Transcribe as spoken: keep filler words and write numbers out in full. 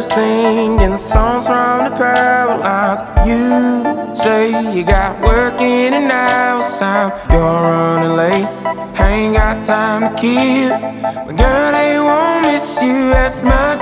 singing songs from the power lines. You say you got work in an hour's time. You're running late, ain't got time to kill. But girl, they won't miss you as much